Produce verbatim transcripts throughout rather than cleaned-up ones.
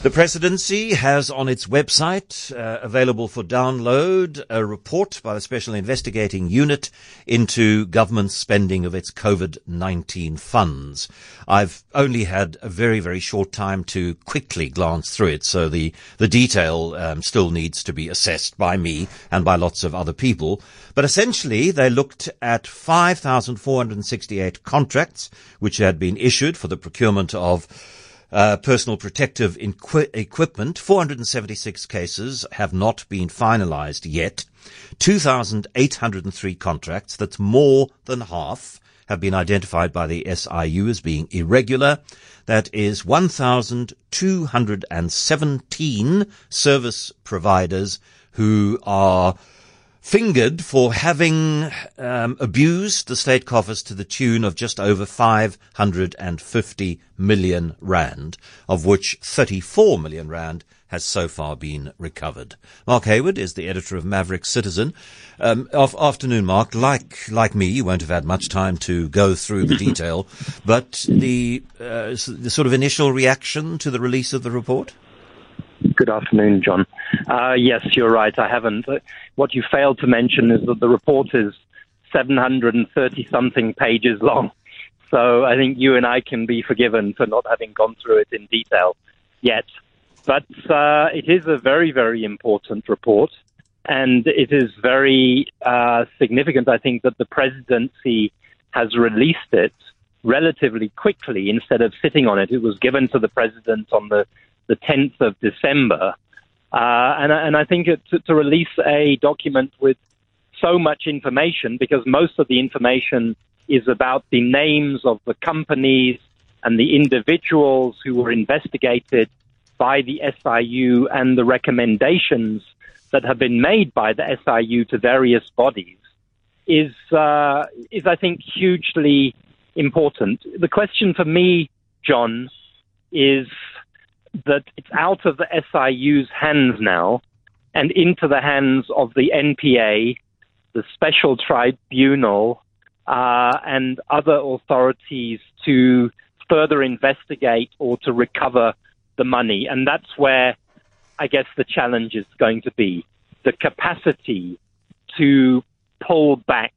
The presidency has on its website, uh, available for download, a report by the Special Investigating Unit into government spending of its COVID nineteen funds. I've only had a very, very short time to quickly glance through it, so the, the detail um, still needs to be assessed by me and by lots of other people. But essentially, they looked at five thousand four hundred sixty-eight contracts which had been issued for the procurement of Uh, personal protective inqu- equipment. four hundred seventy-six cases have not been finalized yet. two thousand eight hundred three contracts, that's more than half, have been identified by the S I U as being irregular. That is one thousand two hundred seventeen service providers who are fingered for having um, abused the state coffers to the tune of just over five hundred fifty million rand, of which thirty-four million rand has so far been recovered. Mark Hayward is the editor of Maverick Citizen. Um, af- afternoon, Mark. Like like me, you won't have had much time to go through the detail, but the, uh, the sort of initial reaction to the release of the report? Good afternoon, John. Uh, yes, you're right. I haven't. What you failed to mention is that the report is seven hundred thirty-something pages long. So I think you and I can be forgiven for not having gone through it in detail yet. But uh, it is a very, very important report. And it is very uh, significant, I think, that the presidency has released it relatively quickly instead of sitting on it. It was given to the president on the the tenth of December. Uh, and, and I think it, to, to release a document with so much information, because most of the information is about the names of the companies and the individuals who were investigated by the S I U and the recommendations that have been made by the S I U to various bodies, is, uh, is I think, hugely important. The question for me, John, is that it's out of the S I U's hands now and into the hands of the N P A, the Special Tribunal, uh, and other authorities to further investigate or to recover the money. And that's where I guess the challenge is going to be, the capacity to pull back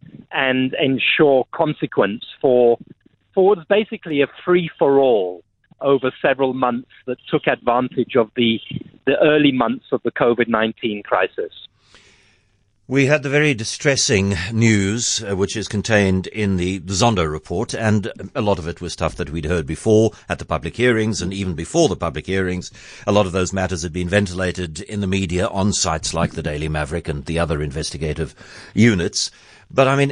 and ensure consequence for, for what's basically a free-for-all over several months that took advantage of the, the early months of the COVID nineteen crisis. We had the very distressing news, uh, which is contained in the Zondo report, and a lot of it was stuff that we'd heard before at the public hearings, and even before the public hearings, a lot of those matters had been ventilated in the media on sites like the Daily Maverick and the other investigative units. But I mean,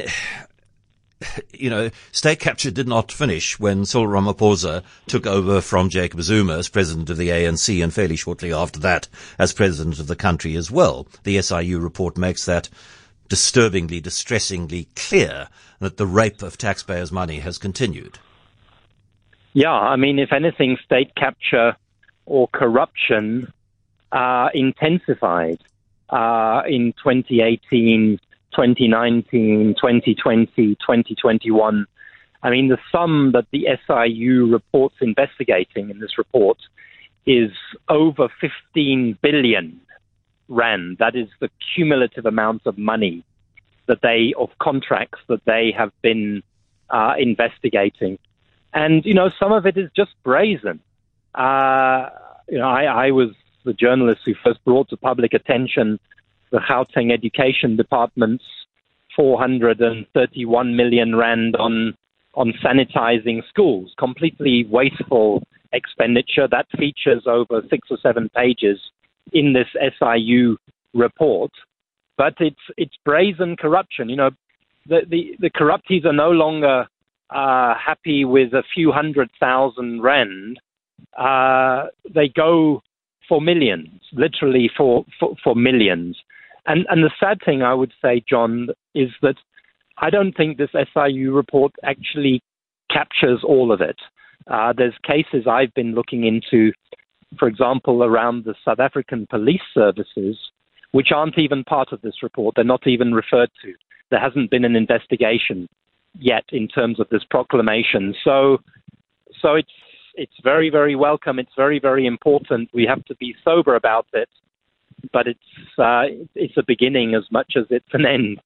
you know, state capture did not finish when Cyril Ramaphosa took over from Jacob Zuma as president of the A N C, and fairly shortly after that as president of the country as well. The S I U report makes that disturbingly, distressingly clear, that the rape of taxpayers' money has continued. Yeah, I mean, if anything, state capture or corruption uh, intensified uh, in twenty eighteen, twenty nineteen, twenty twenty, twenty twenty-one. I mean, the sum that the S I U reports investigating in this report is over fifteen billion rand. That is the cumulative amount of money that they, of contracts that they have been uh, investigating. And, you know, some of it is just brazen. Uh, you know, I, I was the journalist who first brought to public attention the Gauteng Education Department's four hundred thirty-one million rand on on sanitizing schools, completely wasteful expenditure that features over six or seven pages in this S I U report. But it's it's brazen corruption. You know, the the, the corruptees are no longer uh, happy with a few hundred thousand rand. Uh, they go for millions, literally for, for, for millions. And, and the sad thing, I would say, John, is that I don't think this S I U report actually captures all of it. Uh, there's cases I've been looking into, for example, around the South African police services, which aren't even part of this report. They're not even referred to. There hasn't been an investigation yet in terms of this proclamation. So, so it's it's very, very welcome. It's very, very important. We have to be sober about it, but it's uh, it's a beginning as much as it's an end.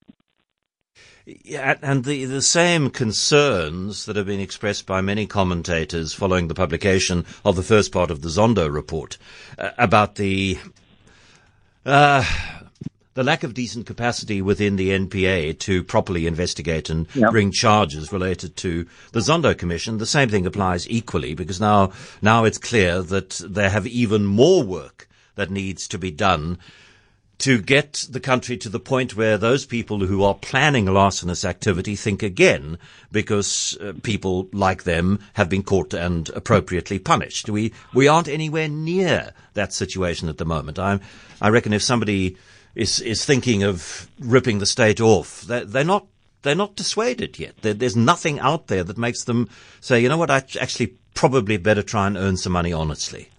Yeah, and the, the same concerns that have been expressed by many commentators following the publication of the first part of the Zondo report uh, about the uh, the lack of decent capacity within the N P A to properly investigate and yep. bring charges related to the Zondo Commission. The same thing applies equally, because now now it's clear that they have even more work that needs to be done to get the country to the point where those people who are planning larcenous activity think again, because uh, people like them have been caught and appropriately punished. We we aren't anywhere near that situation at the moment. I I reckon if somebody is is thinking of ripping the state off, they're, they're not they're not dissuaded yet. There, there's nothing out there that makes them say, you know what, I actually probably better try and earn some money honestly.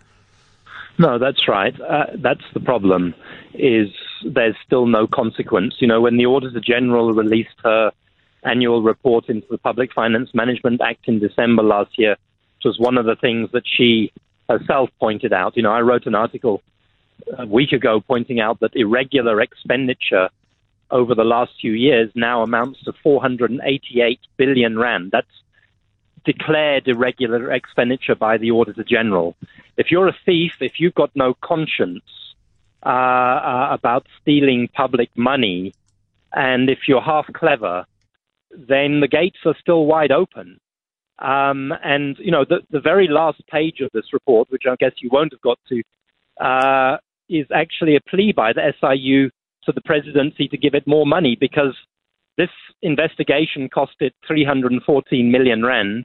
No, that's right. Uh, that's the problem, is there's still no consequence. You know, when the Auditor General released her annual report into the Public Finance Management Act in December last year, it was one of the things that she herself pointed out. You know, I wrote an article a week ago pointing out that irregular expenditure over the last few years now amounts to four hundred eighty-eight billion rand. That's declared irregular expenditure by the Auditor General. If you're a thief, if you've got no conscience uh, uh, about stealing public money, and if you're half clever, then the gates are still wide open. Um, and, you know, the, the very last page of this report, which I guess you won't have got to, uh, is actually a plea by the S I U to the presidency to give it more money, because this investigation costed three hundred fourteen million rand.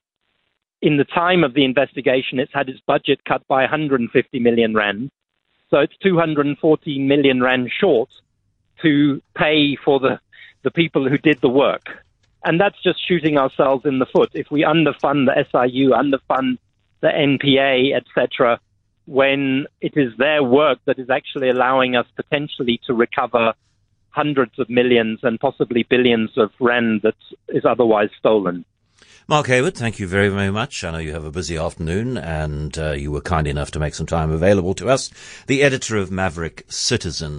In the time of the investigation, it's had its budget cut by one hundred fifty million rand. So it's two hundred fourteen million rand short to pay for the, the people who did the work. And that's just shooting ourselves in the foot. If we underfund the S I U, underfund the N P A, et cetera, when it is their work that is actually allowing us potentially to recover hundreds of millions and possibly billions of rand that is otherwise stolen. Mark Hayward, thank you very, very much. I know you have a busy afternoon, and uh, you were kind enough to make some time available to us. The editor of Maverick Citizen.